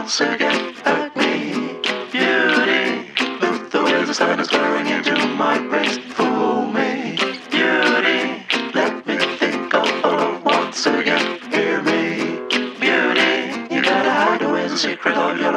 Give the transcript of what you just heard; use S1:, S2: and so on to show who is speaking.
S1: once again at me. Beauty, look the way the sun is glaring into my face. Fool me, beauty, let me think all once again. Hear me, beauty, you gotta hide away the secret of your